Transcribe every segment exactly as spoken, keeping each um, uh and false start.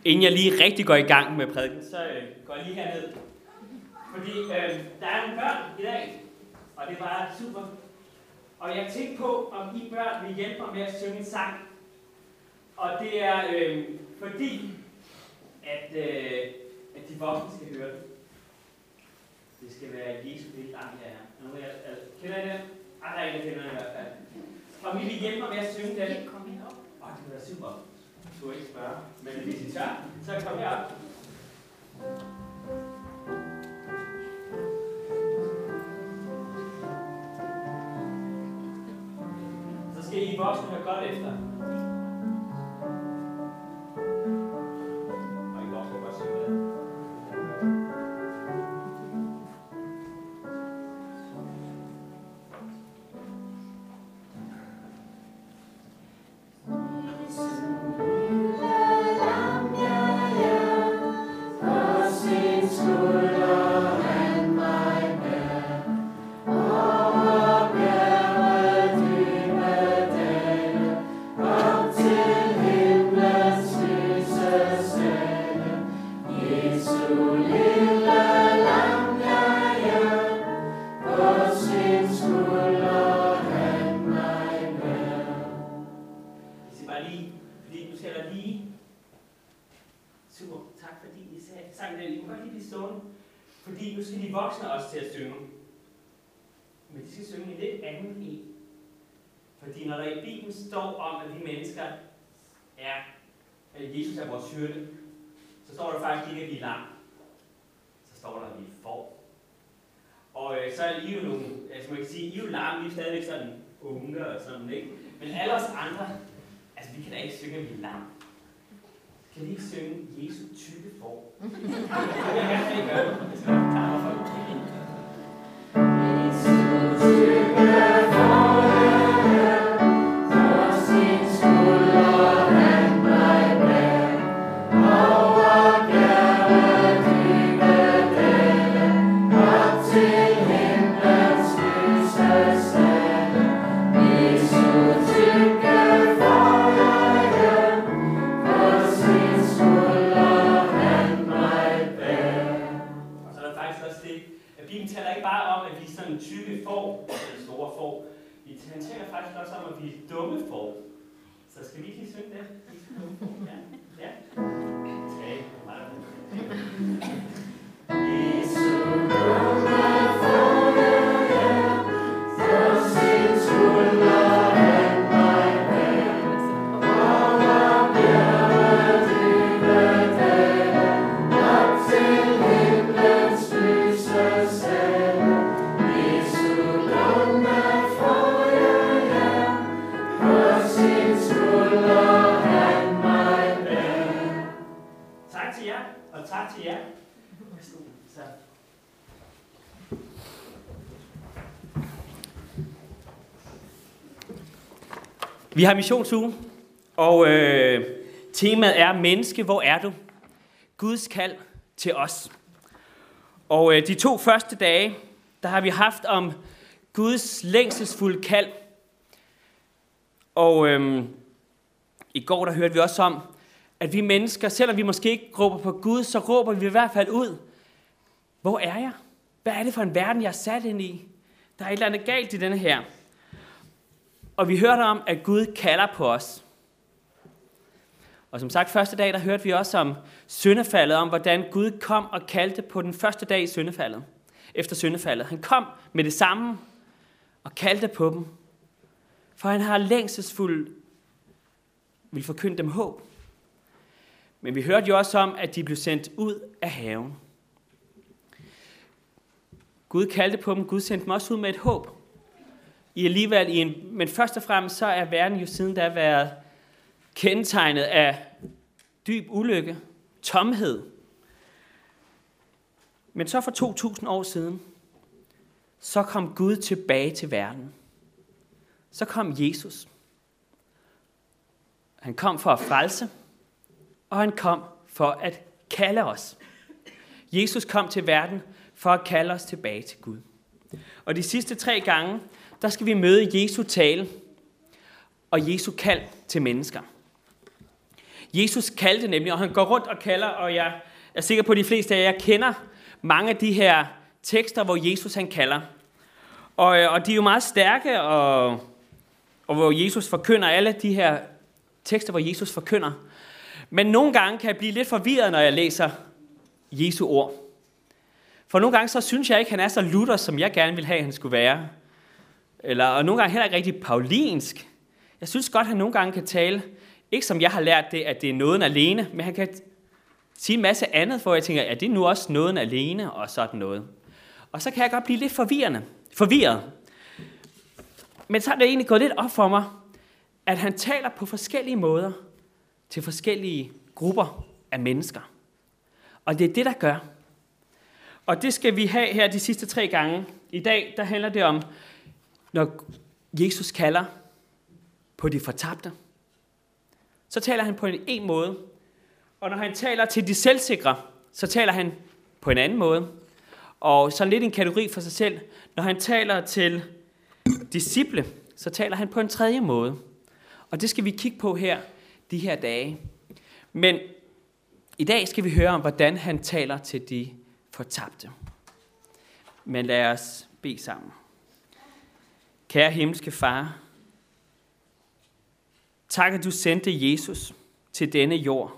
Inden jeg lige rigtig går i gang med prædiken, så øh, går jeg lige herned. Fordi øh, der er nogle børn i dag, og det er bare super. Og jeg tænkte på, om I børn vil hjælpe mig med at synge en sang. Og det er øh, fordi, at, øh, at de voksne skal høre det. Det skal være Jesu lille lam, jeg er. Nu er jeg, altså, kender I det? Ah, der er en, der kender det i hvert fald. Om I vil hjælpe mig med at synge den. Åh, oh, det vil være super. Du ikke spørge. Men hvis I tør, så kom herop. Så skal I voksne høre godt efter. Og I voksne godt synge med. Fordi nu skal de voksne også til at synge. Men de skal synge en lidt anden en. Fordi når der i Bibelen står om, at vi mennesker er, at Jesus er vores hyrde, så står der faktisk ikke, at vi er lam. Så står der, at vi er får. Og øh, så er I jo nogle, altså man kan sige, I er jo lam, I er stadigvæk sådan unge og sådan, ikke? Men alle os andre, altså vi kan da ikke synge, at vi er lam. Kan vi ikke synge Jesu tykke får? Det vil jeg gerne ikke gøre. Jeg skal nok klare mig for det. Jesu tykke får, for sin skulder han mig bær. Over bjerget dybe dale, op til himlens lyse sale. Jesu tykke får, Bibelen taler ikke bare om, at vi er sådan tykke får, eller store får. Han taler faktisk også om, at vi er dumme får. Så skal vi ikke lige synge det? Vi er dumme får. Ja. Ja. Okay. Jesu dumme får, ja, for sin skulder han mig bær. Over bjerget dybe dale, op til himlens lyse sale. Jesu dumme får, ja, for sin skulder han mig bær. Tak til jer, og tak til jer. Så. Vi har missionsuge, og øh, temaet er menneske, hvor er du? Guds kald til os. Og øh, de to første dage, der har vi haft om Guds længselsfulde kald. Og øh, i går, der hørte vi også om, at vi mennesker, selvom vi måske ikke råber på Gud, så råber vi i hvert fald ud. Hvor er jeg? Hvad er det for en verden, jeg er sat ind i? Der er et eller andet galt i denne her. Og vi hørte om, at Gud kalder på os. Og som sagt, første dag, der hørte vi også om syndefaldet, om hvordan Gud kom og kaldte på den første dag i syndefaldet. Efter syndefaldet. Han kom med det samme og kaldte på dem. For han har længselsfuldt vil forkynde dem håb. Men vi hørte jo også om, at de blev sendt ud af haven. Gud kaldte på dem, Gud sendte dem også ud med et håb. I alligevel i en, men først og fremmest så er verden jo siden der været kendetegnet af dyb ulykke, tomhed. Men så for to tusind år siden, så kom Gud tilbage til verden. Så kom Jesus. Han kom for at frelse, og han kom for at kalde os. Jesus kom til verden for at kalde os tilbage til Gud. Og de sidste tre gange, der skal vi møde Jesu tale og Jesu kald til mennesker. Jesus kaldte nemlig, og han går rundt og kalder, og jeg er sikker på, at de fleste af jer kender mange af de her tekster, hvor Jesus han kalder. Og, og de er jo meget stærke, og, og hvor Jesus forkynder alle de her tekster, hvor Jesus forkynder. Men nogle gange kan jeg blive lidt forvirret, når jeg læser Jesu ord. For nogle gange så synes jeg ikke, han er så Luther, som jeg gerne vil have, han skulle være. Eller, og nogle gange heller ikke rigtig paulinsk. Jeg synes godt, han nogle gange kan tale, ikke som jeg har lært det, at det er nåden alene, men han kan sige en masse andet, for jeg tænker, er det nu også nåden alene, og sådan noget. Og så kan jeg godt blive lidt forvirrende, forvirret. Men så er det egentlig gået lidt op for mig, at han taler på forskellige måder til forskellige grupper af mennesker. Og det er det, der gør. Og det skal vi have her de sidste tre gange. I dag, der handler det om, når Jesus kalder på de fortabte, så taler han på en, en måde. Og når han taler til de selvsikre, så taler han på en anden måde. Og så lidt en kategori for sig selv. Når han taler til disciple, så taler han på en tredje måde. Og det skal vi kigge på her, de her dage. Men i dag skal vi høre om, hvordan han taler til de fortabte. Men lad os bede sammen. Kære himmelske Far, tak at du sendte Jesus til denne jord.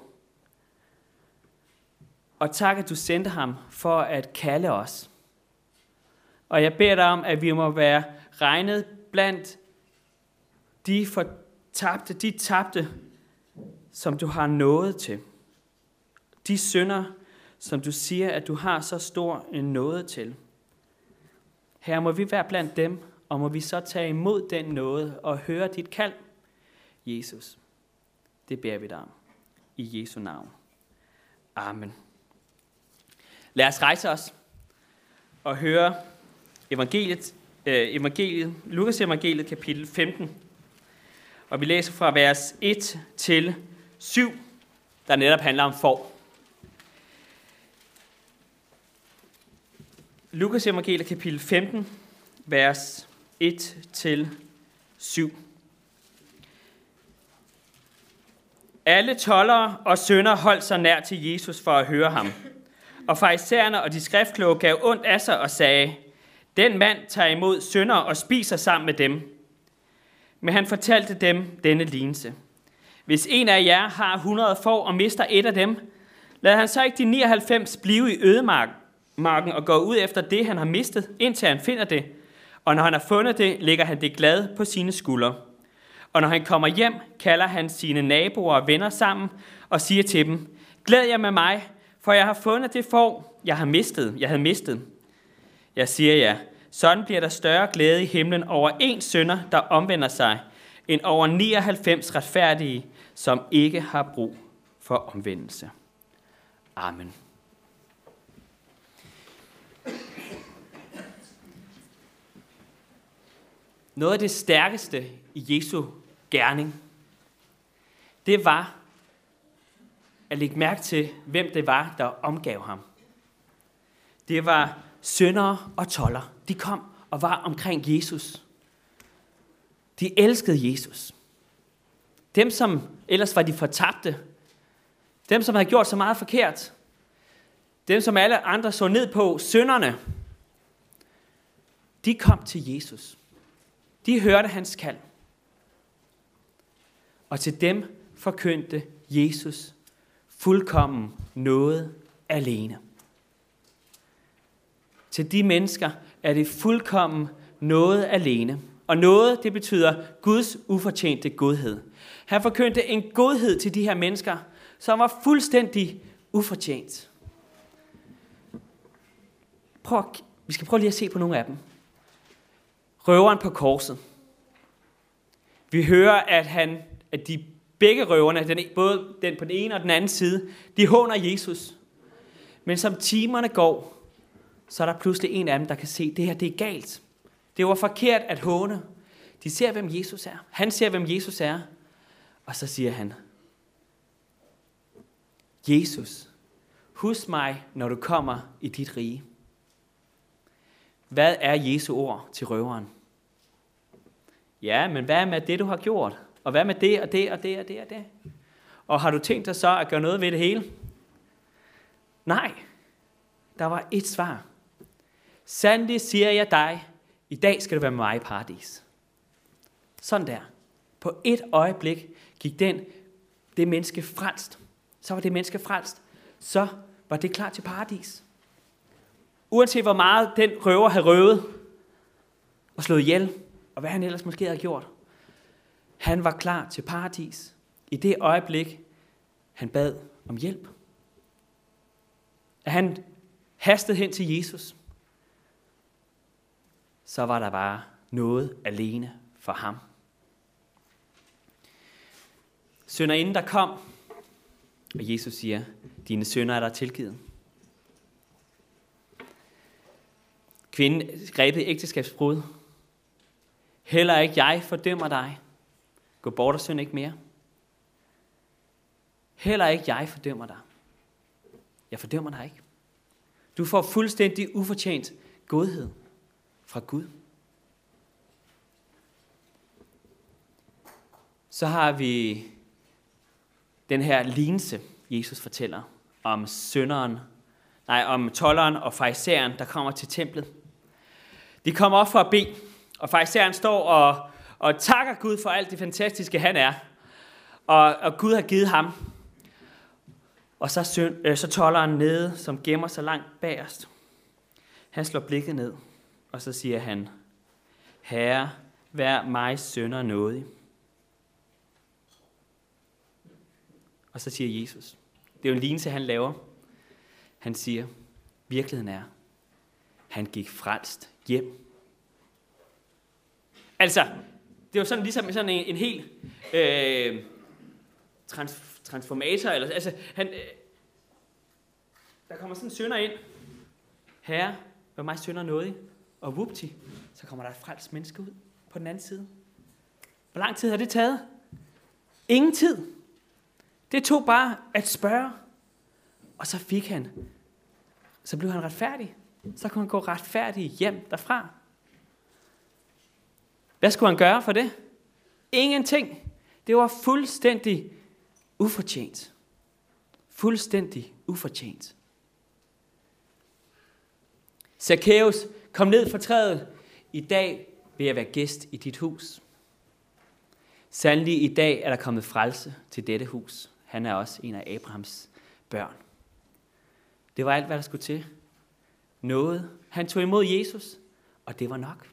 Og tak at du sendte ham for at kalde os. Og jeg beder dig om, at vi må være regnet blandt de fortabte, de tabte, som du har nået til. De synder, som du siger, at du har så stor en nåde til. Her må vi være blandt dem, og må vi så tage imod den nåde og høre dit kald, Jesus. Det beder vi dig om. I Jesu navn. Amen. Lad os rejse os og høre evangeliet, øh, evangeliet, Lukas evangeliet kapitel femten. Og vi læser fra vers et til syv, der netop handler om får. Lukas evangeliet kapitel femten, vers et til syv. Alle toldere og syndere holdt sig nær til Jesus for at høre ham. Og farisæerne og de skriftkloge gav ondt af sig og sagde, den mand tager imod syndere og spiser sammen med dem. Men han fortalte dem denne lignelse. Hvis en af jer har hundrede får og mister et af dem, lad han så ikke de nioghalvfems blive i ødemarken og gå ud efter det, han har mistet, indtil han finder det. Og når han har fundet det, lægger han det glad på sine skuldre. Og når han kommer hjem, kalder han sine naboer og venner sammen og siger til dem, glæd jer med mig, for jeg har fundet det får, jeg har mistet, jeg havde mistet. Jeg siger jer, sådan bliver der større glæde i himlen over en synder, der omvender sig, end over nioghalvfems retfærdige, som ikke har brug for omvendelse. Amen. Noget af det stærkeste i Jesu gerning, det var at lægge mærke til, hvem det var, der omgav ham. Det var syndere og toldere. De kom og var omkring Jesus. De elskede Jesus. Dem, som ellers var de fortabte. Dem, som havde gjort så meget forkert. Dem, som alle andre så ned på, synderne. De kom til Jesus. De hørte hans kald. Og til dem forkyndte Jesus fuldkommen noget alene. Til de mennesker er det fuldkommen noget alene. Og noget, det betyder Guds ufortjente godhed. Han forkyndte en godhed til de her mennesker, som var fuldstændig ufortjent. Prøv, vi skal prøve lige at se på nogle af dem. Røveren på korset. Vi hører, at, han, at de begge røverne, den, både den på den ene og den anden side, de håner Jesus. Men som timerne går, så er der pludselig en af dem, der kan se, at det her det er galt. Det var forkert at håne. De ser, hvem Jesus er. Han ser, hvem Jesus er. Og så siger han, Jesus, husk mig, når du kommer i dit rige. Hvad er Jesu ord til røveren? Ja, men hvad med det, du har gjort? Og hvad med det, og det, og det, og det, og det? Og har du tænkt dig så at gøre noget ved det hele? Nej, der var et svar. Sandelig siger jeg dig, i dag skal du være med mig i paradis. Sådan der. På et øjeblik gik den, det menneske frelst. Så var det menneske frelst. Så var det klar til paradis. Uanset hvor meget den røver havde røvet og slået ihjel, og hvad han ellers måske havde gjort. Han var klar til paradis. I det øjeblik, han bad om hjælp. At han hastede hen til Jesus, så var der bare noget alene for ham. Synderinden, der kom, og Jesus siger, dine synder er der tilgivet. Kvinden grebet i ægteskabsbrud. Heller ikke jeg fordømmer dig. Gå bort og synd ikke mere. Heller ikke jeg fordømmer dig. Jeg fordømmer dig ikke. Du får fuldstændig ufortjent godhed fra Gud. Så har vi den her lignelse, Jesus fortæller om synderen, nej, om tolderen og farisæeren, der kommer til templet. De kommer op for at bede, og farisæeren står og, og takker Gud for alt det fantastiske, han er. Og, og Gud har givet ham. Og så, synd, øh, så tolderen nede, som gemmer sig langt bagerst. Han slår blikket ned, og så siger han, Herre, vær mig synder nådig. Og så siger Jesus, det er jo en lignelse, han laver. Han siger, virkeligheden er, han gik frelst hjem. Altså, det er jo sådan ligesom sådan en, en helt øh, trans, transformator. Eller, altså, han, øh, der kommer sådan en synder ind. Herre, vær mig synder nådig. Og whoopty, så kommer der et frelst menneske ud på den anden side. Hvor lang tid har det taget? Ingen tid. Det tog bare at spørge. Og så fik han, så blev han retfærdig. Så kunne han gå retfærdig hjem derfra. Hvad skulle han gøre for det? Ingenting. Det var fuldstændig ufortjent. Fuldstændig ufortjent. Zacchaeus, kom ned fra træet. I dag vil jeg være gæst i dit hus. Sandelig i dag er der kommet frelse til dette hus. Han er også en af Abrahams børn. Det var alt, hvad der skulle til. Noget. Han tog imod Jesus, og det var nok.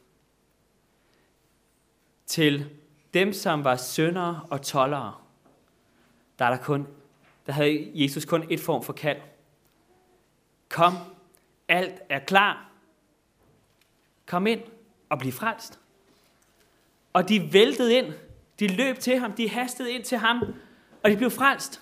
Til dem, som var syndere og toldere, der, er der, kun, der havde Jesus kun et form for kald. Kom, alt er klar. Kom ind og bliv frelst. Og de væltede ind. De løb til ham, de hastede ind til ham, og de blev frelst.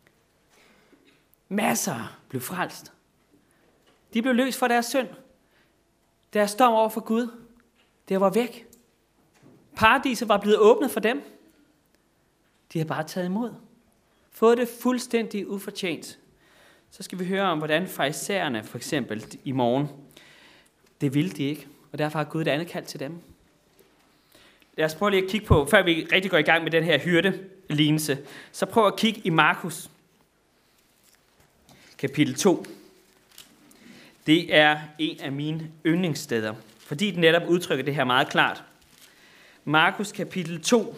Masser blev frelst. De blev løst fra deres synd. Deres dom over for Gud, det var væk. Paradiset var blevet åbnet for dem. De har bare taget imod. Fået det fuldstændig ufortjent. Så skal vi høre om, hvordan farisæerne for eksempel i morgen, det ville de ikke. Og derfor har Gud et andet kald til dem. Lad os prøve lige at kigge på, før vi rigtig går i gang med den her hyrdelignelse, så prøv at kigge i Markus, kapitel to. Det er en af mine yndlingssteder, fordi den netop udtrykker det her meget klart. Markus kapitel to,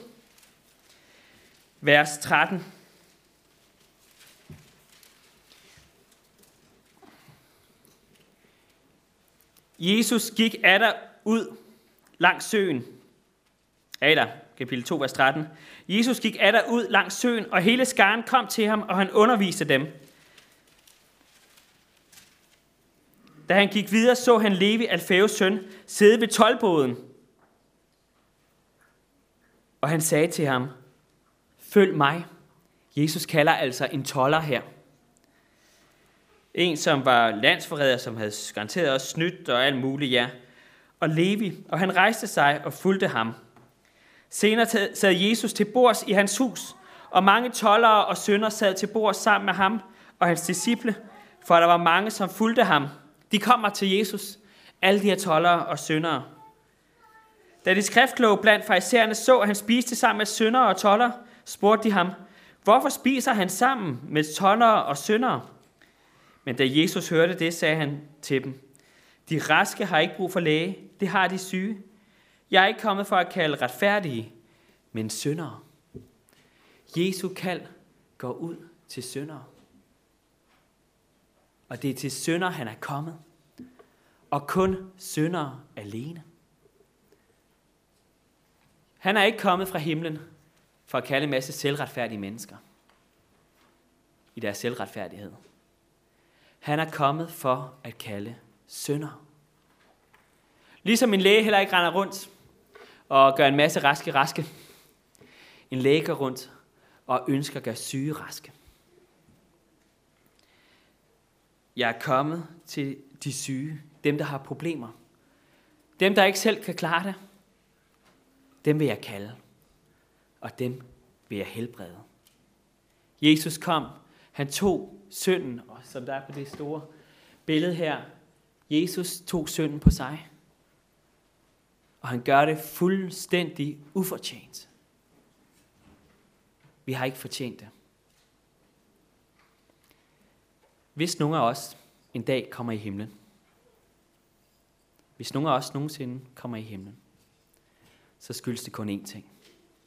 vers tretten. Jesus gik atter ud langs søen. Ader, kapitel to, vers tretten. Jesus gik atter ud langs søen, og hele skaren kom til ham, og han underviste dem. Da han gik videre, så han Levi, Alfæus søn, sidde ved toldboden. Og han sagde til ham, følg mig. Jesus kalder altså en tolder her. En, som var landsforræder, som havde garanteret også snydt og alt muligt, ja. Og Levi, og han rejste sig og fulgte ham. Senere sad Jesus til bords i hans hus, og mange toldere og syndere sad til bords sammen med ham og hans disciple, for der var mange, som fulgte ham. De kommer til Jesus, alle de her toldere og syndere. Da de skriftkloge blandt farisæerne så, at han spiste sammen med syndere og toldere, spurgte de ham, Hvorfor spiser han sammen med toldere og syndere? Men da Jesus hørte det, sagde han til dem, de raske har ikke brug for læge, det har de syge. Jeg er ikke kommet for at kalde retfærdige, men syndere. Jesu kald går ud til syndere. Og det er til syndere, han er kommet. Og kun syndere alene. Han er ikke kommet fra himlen for at kalde en masse selvretfærdige mennesker i deres selvretfærdighed. Han er kommet for at kalde syndere. Ligesom en læge heller ikke render rundt og gør en masse raske raske. En læge går rundt og ønsker at gøre syge raske. Jeg er kommet til de syge, dem der har problemer. Dem der ikke selv kan klare det. Dem vil jeg kalde, og dem vil jeg helbrede. Jesus kom, han tog synden, og som der er på det store billede her, Jesus tog synden på sig, og han gør det fuldstændig ufortjent. Vi har ikke fortjent det. Hvis nogen af os en dag kommer i himlen, hvis nogen af os nogensinde kommer i himlen, så skyldes det kun én ting.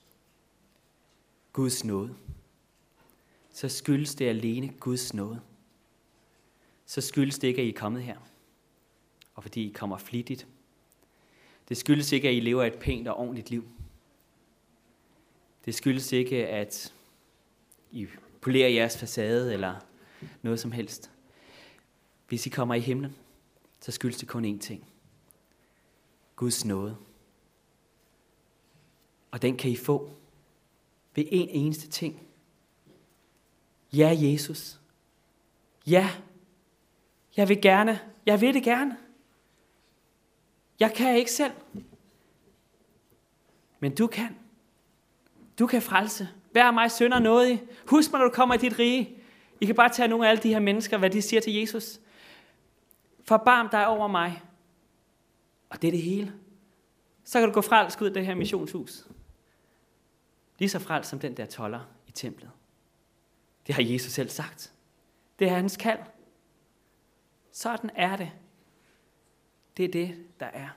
Guds nåde. Så skyldes det alene Guds nåde. Så skyldes det ikke, at I er kommet her, og fordi I kommer flittigt. Det skyldes ikke, at I lever et pænt og ordentligt liv. Det skyldes ikke, at I polerer jeres facade eller noget som helst. Hvis I kommer i himlen, så skyldes det kun én ting. Guds nåde. Og den kan I få ved en eneste ting. Ja, Jesus. Ja, jeg vil gerne. Jeg vil det gerne. Jeg kan ikke selv. Men du kan. Du kan frelse. Vær mig synder nådig. Husk mig, når du kommer i dit rige. I kan bare tage nogle af alle de her mennesker, hvad de siger til Jesus. Forbarm dig over mig. Og det er det hele. Så kan du gå frelsk ud af det her missionshus. Lige så frelst som den der tolder i templet. Det har Jesus selv sagt. Det er hans kald. Sådan er det. Det er det, der er.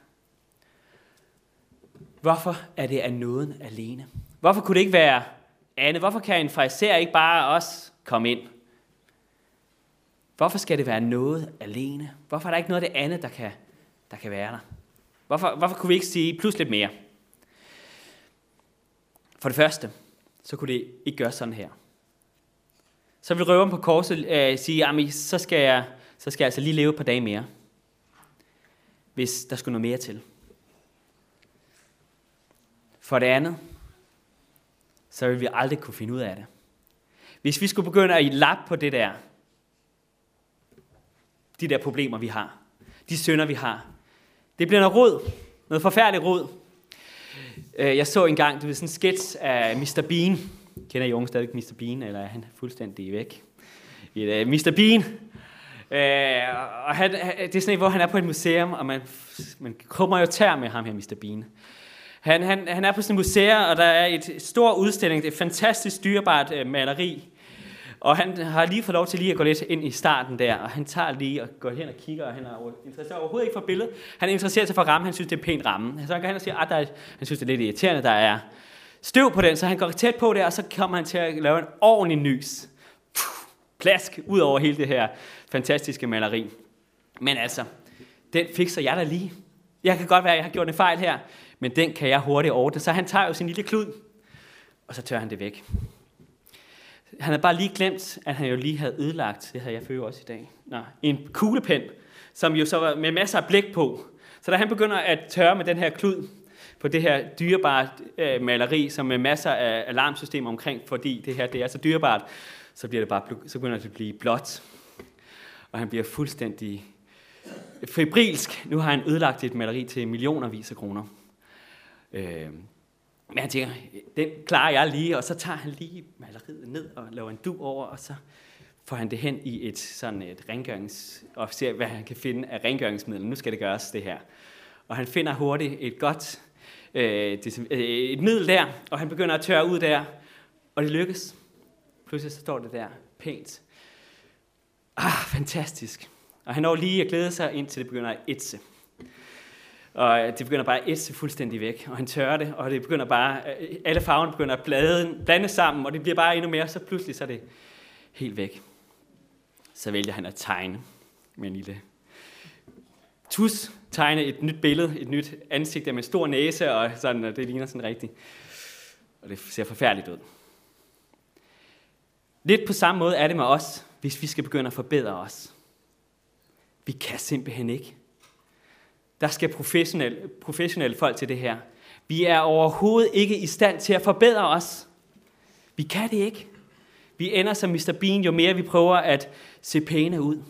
Hvorfor er det af nåden alene? Hvorfor kunne det ikke være andet? Hvorfor kan en fariser ikke bare også komme ind? Hvorfor skal det være noget alene? Hvorfor er der ikke noget af det andet, der kan, der kan være der? Hvorfor, hvorfor kunne vi ikke sige plus lidt mere? For det første, så kunne det ikke gøre sådan her. Så vil røveren på korset øh, sige, at så skal, jeg, så skal jeg altså lige leve et par dage mere. Hvis der skulle noget mere til. For det andet, så vil vi aldrig kunne finde ud af det. Hvis vi skulle begynde at lappe på det der, de der problemer, vi har, de synder, vi har, det bliver noget rod, noget forfærdeligt rod. Jeg så engang, du ved, sådan en sketch af mister Bean. Kender I unge stadig mister Bean, eller er han fuldstændig væk? mister Bean. Og han, det er sådan en, hvor han er på et museum, og man, man kommer jo tær med ham her, mister Bean. Han, han, han er på sådan et museum, og der er et stor udstilling, det er et fantastisk dyrebart øh, maleri. Og han har lige fået lov til lige at gå lidt ind i starten der, og han tager lige og går hen og kigger, og han er interesseret overhovedet ikke for billedet. Han er interesseret sig for ramme, han synes, det er en pæn ramme. Så han går hen og siger, at der er, han synes, det er lidt irriterende, der er støv på den, så han går tæt på der, og så kommer han til at lave en ordentlig nys. Puh, plask ud over hele det her fantastiske maleri. Men altså, den fikser jeg da lige. Jeg kan godt være, at jeg har gjort en fejl her, men den kan jeg hurtigt ordne. Så han tager jo sin lille klud, og så tør han det væk. Han havde bare lige glemt, at han jo lige havde ødelagt, det havde jeg før også i dag, Nå, en kuglepen, som jo så var med masser af blæk på. Så da han begynder at tørre med den her klud på det her dyrebare øh, maleri, som med masser af alarmsystemer omkring, fordi det her det er så dyrebart, så, bliver det bare, så begynder det at blive blåt. Og han bliver fuldstændig febrilsk. Nu har han ødelagt et maleri til millionervis af kroner. Øh, Men han tænker, den klarer jeg lige, og så tager han lige maleriet ned og laver en du over, og så får han det hen i et sådan et rengørings, og ser, hvad han kan finde af rengøringsmidler. Nu skal det gøres, det her. Og han finder hurtigt et godt øh, det, øh, et middel der, og han begynder at tørre ud der, og det lykkes. Pludselig så står det der pænt. Ah, fantastisk. Og han når lige at glæde sig, indtil det begynder at ætse. Og det begynder bare at ætse fuldstændig væk. Og han tørrer det, og det begynder bare, alle farverne begynder at blade, blande sammen, og det bliver bare endnu mere, så pludselig så er det helt væk. Så vælger han at tegne med en lille tus, tegne et nyt billede, et nyt ansigt med en stor næse, og, sådan, og det ligner sådan rigtigt. Og det ser forfærdeligt ud. Lidt på samme måde er det med os, hvis vi skal begynde at forbedre os. Vi kan simpelthen ikke. Der skal professionelle, professionelle folk til det her. Vi er overhovedet ikke i stand til at forbedre os. Vi kan det ikke. Vi ender som mister Bean, jo mere vi prøver at se pæne ud.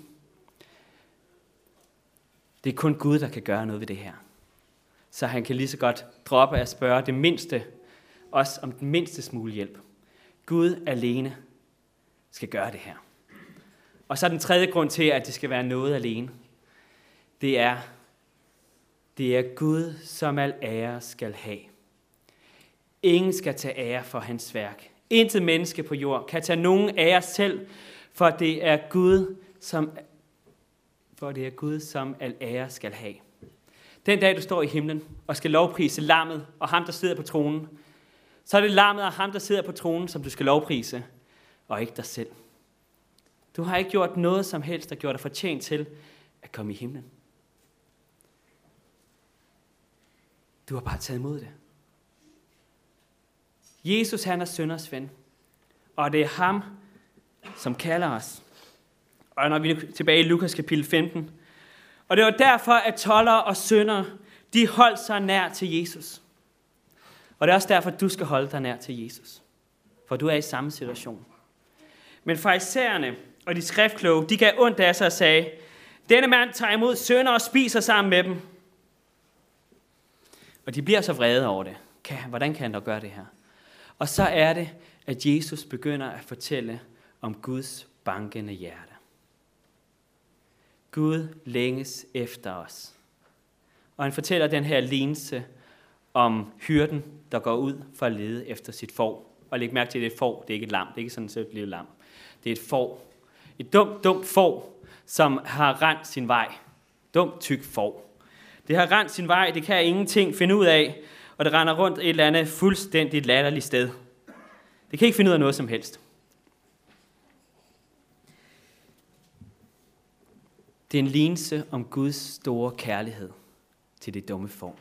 Det er kun Gud, der kan gøre noget ved det her. Så han kan lige så godt droppe at spørge det mindste, os om den mindste smule hjælp. Gud alene skal gøre det her. Og så den tredje grund til, at det skal være noget alene. Det er, det er Gud, som al ære skal have. Ingen skal tage ære for hans værk. Intet menneske på jord kan tage nogen ære selv, for det er Gud, som, for det er Gud, som al ære skal have. Den dag, du står i himlen og skal lovprise lammet og ham, der sidder på tronen, så er det lammet og ham, der sidder på tronen, som du skal lovprise, og ikke dig selv. Du har ikke gjort noget som helst, der gjorde dig fortjent til at komme i himlen. Du har bare taget imod det. Jesus, han er synders ven, og det er ham, som kalder os. Og når vi er tilbage i Lukas kapitel femten, og det var derfor, at toldere og syndere, de holdt sig nær til Jesus. Og det er også derfor, at du skal holde dig nær til Jesus, for du er i samme situation. Men farisæerne og de skriftkloge, de gav ondt af sig og sagde, denne mand tager imod syndere og spiser sammen med dem. Og de bliver så vrede over det. Kan, hvordan kan han dog gøre det her? Og så er det, at Jesus begynder at fortælle om Guds bankende hjerte. Gud længes efter os. Og han fortæller den her lignelse om hyrden, der går ud for at lede efter sit får. Og læg mærke til, at det er et får, det er ikke et lam. Det er ikke sådan et sødt lille lam. Det er et får. Et dumt, dumt får, som har rendt sin vej. Dumt, tyk får. Det har rendt sin vej, det kan ingenting finde ud af, og det render rundt et eller andet fuldstændigt latterligt sted. Det kan ikke finde ud af noget som helst. Det er en lignelse om Guds store kærlighed til det dumme får.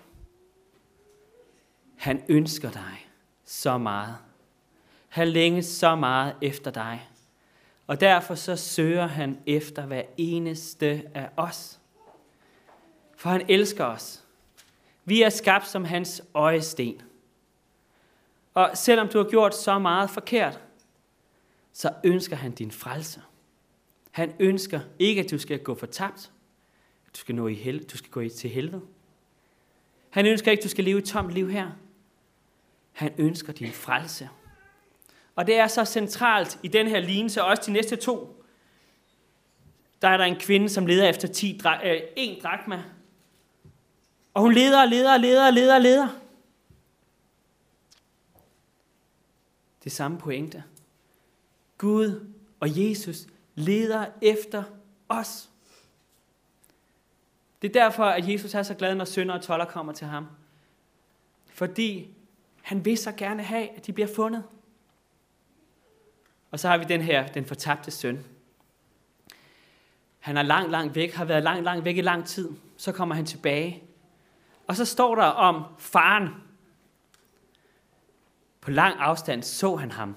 Han ønsker dig så meget. Han længes så meget efter dig. Og derfor så søger han efter hver eneste af os. For han elsker os. Vi er skabt som hans øjesten. Og selvom du har gjort så meget forkert, så ønsker han din frelse. Han ønsker ikke, at du skal gå fortabt. At du skal, nå i hel- du skal gå til helvede. Han ønsker ikke, at du skal leve et tomt liv her. Han ønsker din frelse. Og det er så centralt i den her lignelse, og også de næste to. Der er der en kvinde, som leder efter ti dra- øh, en drakma. Og hun leder, leder, leder, leder, leder. Det samme pointe. Gud og Jesus leder efter os. Det er derfor, at Jesus er så glad, når syndere og toldere kommer til ham. Fordi han vil så gerne have, at de bliver fundet. Og så har vi den her, den fortabte søn. Han er langt, langt væk, har været langt, langt væk i lang tid. Så kommer han tilbage. Og så står der om faren. På lang afstand så han ham.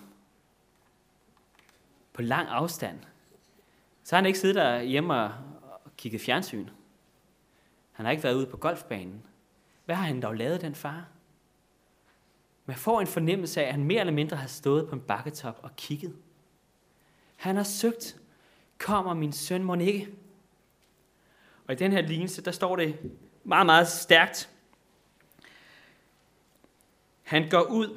På lang afstand. Så har han ikke siddet der hjemme og kigget fjernsyn. Han har ikke været ude på golfbanen. Hvad har han dog lavet, den far? Man får en fornemmelse af, at han mere eller mindre har stået på en bakketop og kigget. Han har søgt, kommer min søn mon ikke? Og i den her lignelse, der står det meget, meget stærkt. Han går ud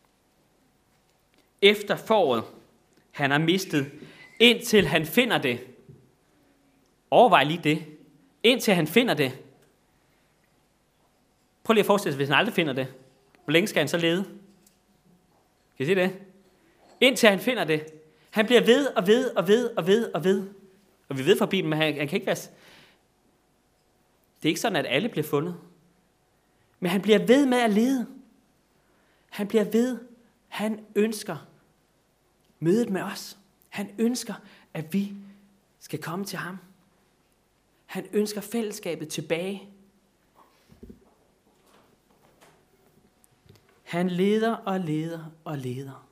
efter fåret, han har mistet, indtil han finder det. Overvej lige det. Indtil han finder det. Prøv lige at forestille sig, hvis han aldrig finder det. Hvor længe skal han så lede? Kan I se det? Indtil han finder det. Han bliver ved og ved og ved og ved og ved. Og vi ved fra Bibelen, at han, han kan ikke være... Det er ikke sådan, at alle bliver fundet. Men han bliver ved med at lede. Han bliver ved. Han ønsker mødet med os. Han ønsker, at vi skal komme til ham. Han ønsker fællesskabet tilbage. Han leder og leder og leder.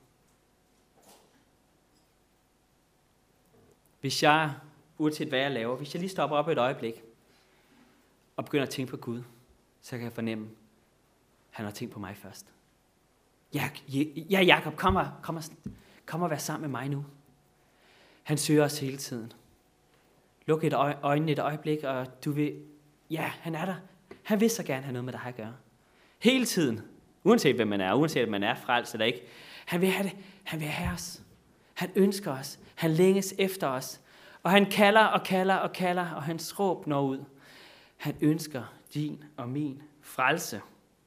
Hvis jeg, uanset hvad jeg laver, hvis jeg lige stopper op et øjeblik og begynder at tænke på Gud, så kan jeg fornemme, at han har tænkt på mig først. Ja, ja Jakob, kom og, kom, og, kom og vær sammen med mig nu. Han søger os hele tiden. Luk et øje, øjnene et øjeblik, og du vil, ja, han er der. Han vil så gerne have noget med dig at gøre. Hele tiden. Uanset hvem man er, uanset om man er frelst eller ikke. Han vil have det. Han vil have os. Han ønsker os. Han længes efter os. Og han kalder og kalder og kalder, og hans råb når ud. Han ønsker din og min frelse.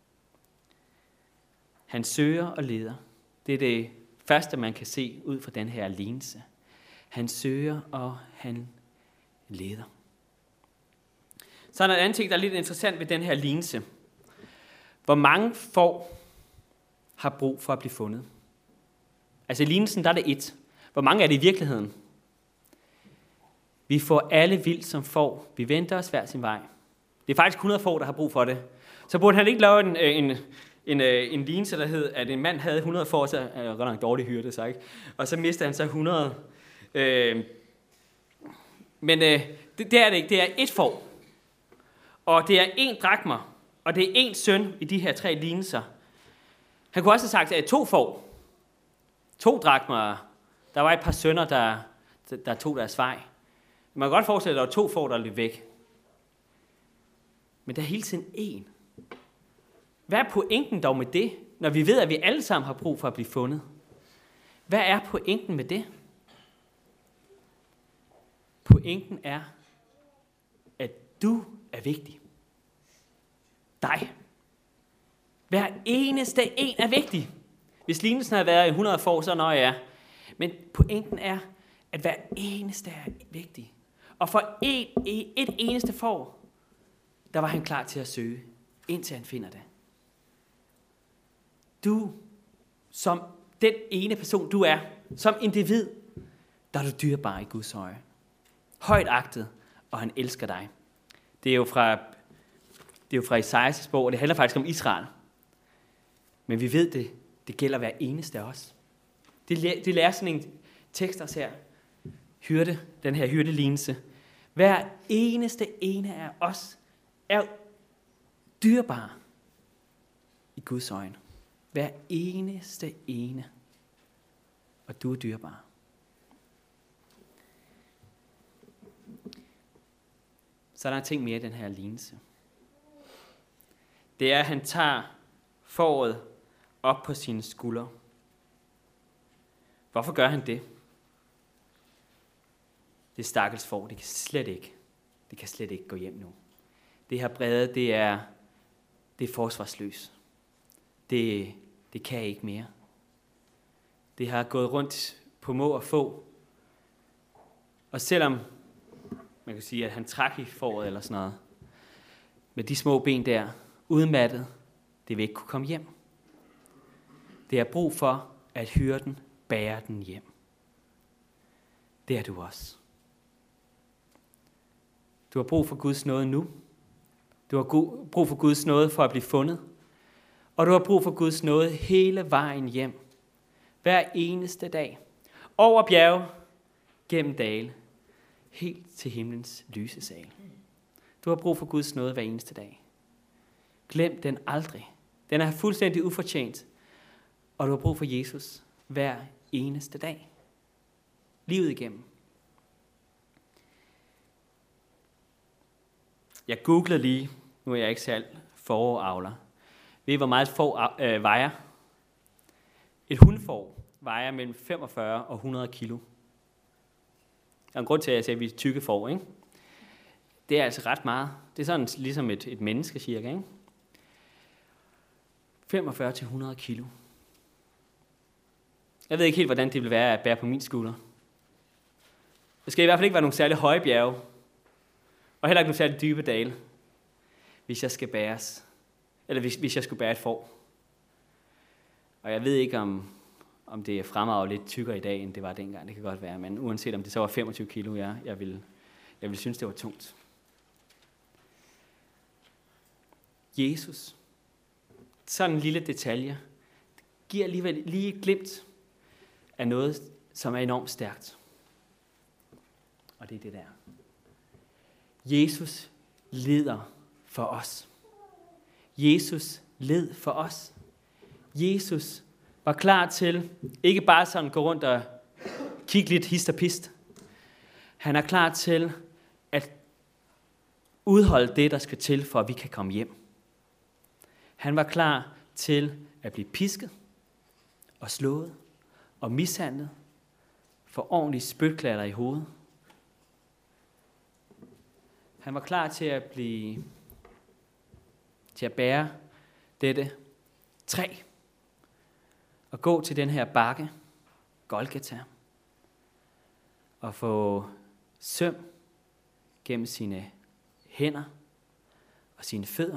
Han søger og leder. Det er det første, man kan se ud fra den her lignelse. Han søger, og han leder. Så er der en anden ting, der er lidt interessant ved den her lignelse. Hvor mange får har brug for at blive fundet? Altså i lignelsen, der er det et. Hvor mange er det i virkeligheden? Vi får alle vildt som får. Vi venter os hver sin vej. Det er faktisk hundrede får, der har brug for det. Så burde han ikke lave en, en, en, en lignelse, der hed, at en mand havde hundrede får, så er det ret dårligt hyrde, så ikke? Og så mistede han så hundrede. Øh, men øh, det, det er det ikke. Det er et får. Og det er en drakmer. Og det er en søn i de her tre lignelser. Han kunne også have sagt, at to får. To drakmer. Der var et par sønner, der, der tog deres vej. Man kan godt forestille, at der var to får, der løb væk. Men der er hele tiden en. Hvad er pointen dog med det, når vi ved, at vi alle sammen har brug for at blive fundet? Hvad er pointen med det? Pointen er, at du er vigtig. Dig. Hver eneste en er vigtig. Hvis lignelsen har været i hundrede får, så når jeg. Men pointen er, at hver eneste er vigtig. Og for et, et eneste får, der var han klar til at søge, indtil han finder det. Du, som den ene person du er, som individ, der er du dyrbar i Guds øje. Højt agtet, og han elsker dig. Det er jo fra, det er jo fra Esajas bog, og det handler faktisk om Israel. Men vi ved det, det gælder hver eneste af os. Det, det lærer sådan en tekst os her. Hyrde, den her hyrdelignelse. Hver eneste ene af os er dyrbar i Guds øjne. Hver eneste ene. Og du er dyrbar. Så er der en ting mere i den her lignelse. Det er, at han tager fåret op på sine skuldre. Hvorfor gør han det? Det stakkels får, det kan slet ikke, det kan slet ikke gå hjem nu. Det her brede, det er, det er forsvarsløst. Det, det kan ikke mere. Det har gået rundt på må og få. Og selvom man kan sige, at han trak i fåret eller sådan noget, med de små ben der, udmattet, det vil ikke kunne komme hjem. Det er brug for, at hyrden bærer den hjem. Det er du også. Du har brug for Guds nåde nu. Du har brug for Guds nåde for at blive fundet. Og du har brug for Guds nåde hele vejen hjem. Hver eneste dag. Over bjerge, gennem dale, helt til himlens lyse sal. Du har brug for Guds nåde hver eneste dag. Glem den aldrig. Den er fuldstændig ufortjent. Og du har brug for Jesus hver eneste dag. Livet igennem. Jeg googlede lige, nu er jeg ikke selv fåreavler. Ved I, hvor meget får øh, vejer? Et hundfår vejer mellem femogfyrre og hundrede kilo. Der er en grund til, at jeg siger, at vi er tykke får, ikke? Det er altså ret meget. Det er sådan ligesom et, et menneske cirka, ikke? femogfyrre til hundrede kilo. Jeg ved ikke helt, hvordan det vil være at bære på min skulder. Det skal i hvert fald ikke være nogle særlig høje bjerge, og heller ikke nogle særlig dybe dale, hvis jeg skal bæres, eller hvis, hvis jeg skulle bære et får. Og jeg ved ikke, om, om det er fremover lidt tykkere i dag, end det var dengang. Det kan godt være, men uanset om det så var femogtyve kilo, ja, jeg ville, jeg ville synes, det var tungt. Jesus, sådan en lille detalje, giver alligevel lige et glimt af noget, som er enormt stærkt. Og det er det der. Jesus lider for os. Jesus led for os. Jesus var klar til, ikke bare sådan gå rundt og kigge lidt hist og pist. Han er klar til at udholde det, der skal til, for at vi kan komme hjem. Han var klar til at blive pisket og slået og mishandlet for ordentligt spytklatter i hovedet. Han var klar til at blive til at bære dette træ og gå til den her bakke, Golgata, og få søm gennem sine hænder og sine fødder.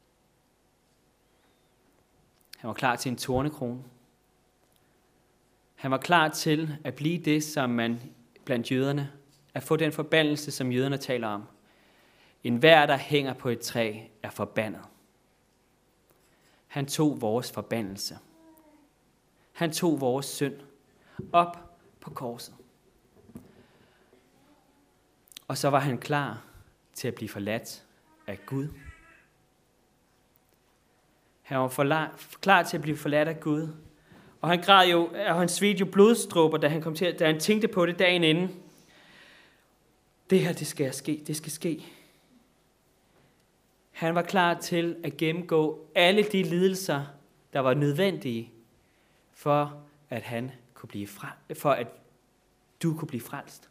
Han var klar til en tornekrone. Han var klar til at blive det, som man blandt jøderne, at få den forbandelse, som jøderne taler om. En hver, der hænger på et træ, er forbandet. Han tog vores forbandelse. Han tog vores synd op på korset. Og så var han klar til at blive forladt af Gud. Han var forla- klar til at blive forladt af Gud. Og han græd jo, og han svedte jo blodstråber, da han kom til, da han tænkte på det dagen inden. Det her, det skal ske, det skal ske. Han var klar til at gennemgå alle de lidelser, der var nødvendige, for at han kunne blive fra, for at du kunne blive frelst.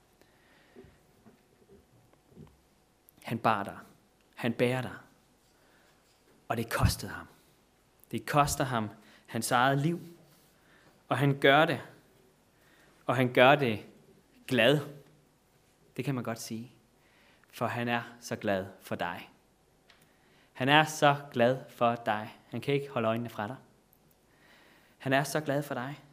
Han bar dig. Han bærer dig. Og det kostede ham. Det koster ham hans eget liv. Og han gør det. Og han gør det glad. Det kan man godt sige. For han er så glad for dig. Han er så glad for dig. Han kan ikke holde øjnene fra dig. Han er så glad for dig.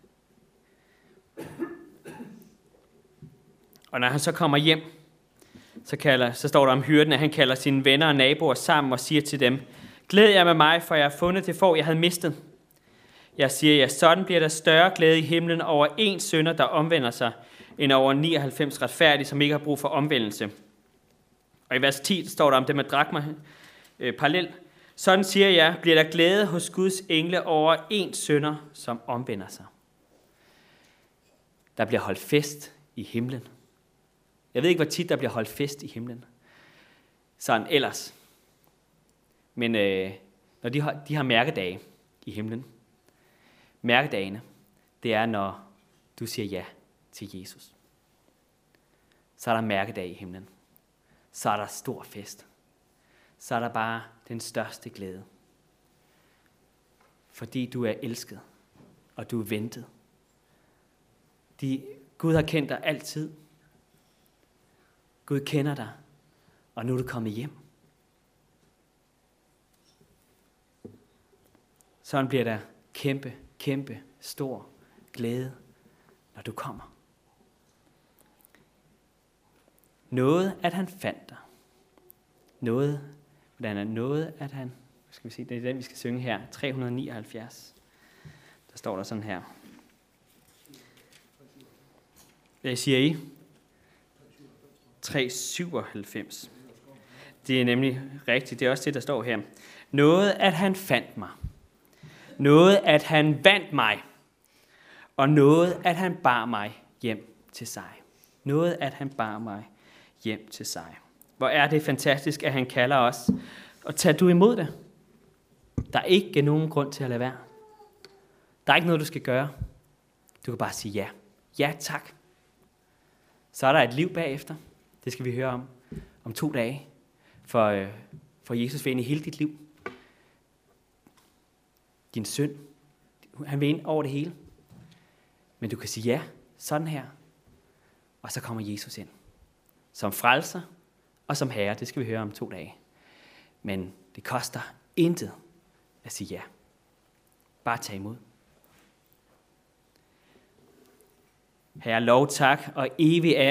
Og når han så kommer hjem, så, kalder, så står der om hyrden, at han kalder sine venner og naboer sammen og siger til dem, glæd jer med mig, for jeg har fundet det får, jeg havde mistet. Jeg siger jer, sådan bliver der større glæde i himlen over en synder, der omvender sig, end over nioghalvfems retfærdige, som ikke har brug for omvendelse. Og i vers ti står der om det med drakmer øh, parallel. Sådan siger jeg, bliver der glæde hos Guds engle over en synder, som omvender sig. Der bliver holdt fest i himlen. Jeg ved ikke, hvor tit der bliver holdt fest i himlen. Sådan ellers. Men øh, når de har, de har mærkedage i himlen. Mærkedagene, det er, når du siger ja til Jesus. Så er der mærkedag i himlen. Så er der stor fest. Så er der bare den største glæde. Fordi du er elsket, og du er ventet. De, Gud har kendt dig altid. Gud kender dig, og nu er du kommet hjem. Sådan bliver der kæmpe, kæmpe, stor glæde, når du kommer. Noget, at han fandt dig. Noget, hvordan er noget, at han... Hvad skal vi sige? Det er den, vi skal synge her. tre hundrede nioghalvfjerds. Der står der sådan her. Hvad siger I? tre syvoghalvfems. Det er nemlig rigtigt. Det er også det, der står her. Noget, at han fandt mig. Noget, at han vandt mig. Og noget, at han bar mig hjem til sig. Noget, at han bar mig hjem til sig. Hvor er det fantastisk, at han kalder os. Og tager du imod det? Der er ikke nogen grund til at lade være. Der er ikke noget, du skal gøre. Du kan bare sige ja. Ja, tak. Så er der et liv bagefter. Det skal vi høre om om to dage. For, øh, for Jesus vil ind i hele dit liv. Din synd. Han vil ind over det hele. Men du kan sige ja, sådan her. Og så kommer Jesus ind. Som frelser og som herre. Det skal vi høre om to dage. Men det koster intet at sige ja. Bare tag imod. Herre, lov, tak og evig ære